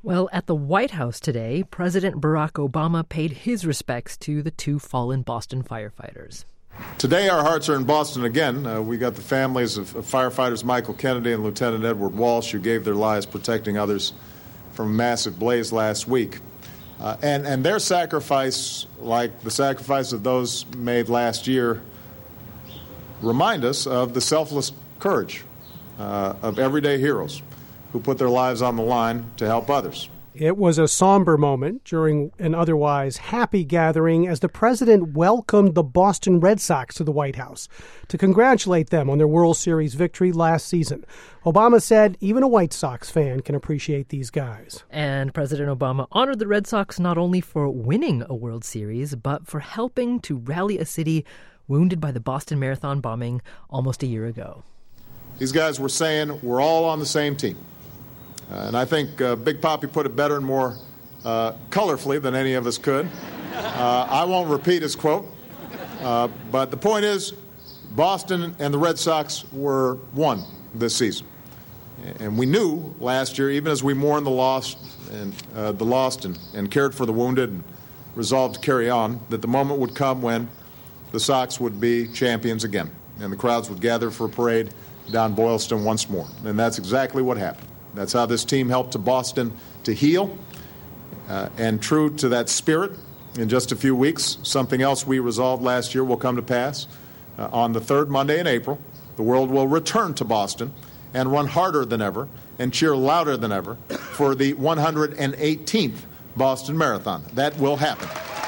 Well, at the White House today, President Barack Obama paid his respects to the two fallen Boston firefighters. Today, our hearts are in Boston again. We got the families of firefighters Michael Kennedy and Lieutenant Edward Walsh, who gave their lives protecting others from a massive blaze last week. And their sacrifice, like the sacrifice of those made last year, remind us of the selfless courage of everyday heroes who put their lives on the line to help others. It was a somber moment during an otherwise happy gathering as the president welcomed the Boston Red Sox to the White House to congratulate them on their World Series victory last season. Obama said even a White Sox fan can appreciate these guys. And President Obama honored the Red Sox not only for winning a World Series, but for helping to rally a city wounded by the Boston Marathon bombing almost a year ago. These guys were saying we're all on the same team. And I think Big Papi put it better and more colorfully than any of us could. I won't repeat his quote, but the point is Boston and the Red Sox were one this season. And we knew last year, even as we mourned the lost and cared for the wounded and resolved to carry on, that the moment would come when the Sox would be champions again, and the crowds would gather for a parade down Boylston once more. And that's exactly what happened. That's how this team helped to Boston to heal. And true to that spirit, in just a few weeks, something else we resolved last year will come to pass. On the third Monday in April, the world will return to Boston and run harder than ever and cheer louder than ever for the 118th Boston Marathon. That will happen.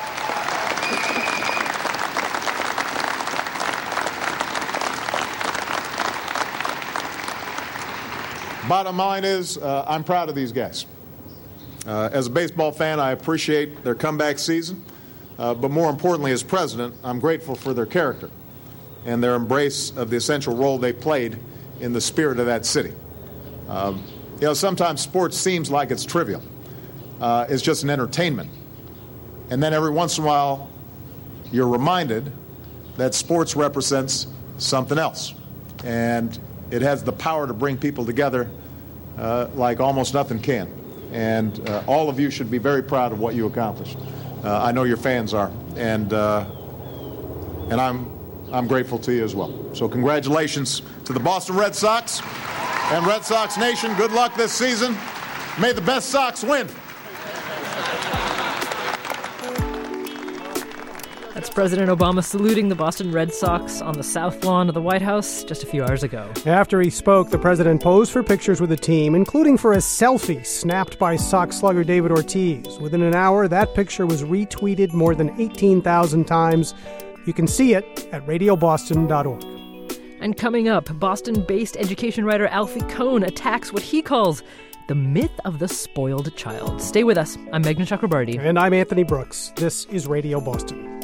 Bottom line is, I'm proud of these guys. As a baseball fan, I appreciate their comeback season. But more importantly, as president, I'm grateful for their character and their embrace of the essential role they played in the spirit of that city. Sometimes sports seems like it's trivial. It's just an entertainment. And then every once in a while, you're reminded that sports represents something else. And it has the power to bring people together like almost nothing can. And all of you should be very proud of what you accomplished. I know your fans are. And I'm grateful to you as well. So congratulations to the Boston Red Sox and Red Sox Nation. Good luck this season. May the best Sox win. That's President Obama saluting the Boston Red Sox on the South Lawn of the White House just a few hours ago. After he spoke, the president posed for pictures with the team, including for a selfie snapped by Sox slugger David Ortiz. Within an hour, that picture was retweeted more than 18,000 times. You can see it at radioboston.org. And coming up, Boston-based education writer Alfie Kohn attacks what he calls the myth of the spoiled child. Stay with us. I'm Meghna Chakrabarti. And I'm Anthony Brooks. This is Radio Boston.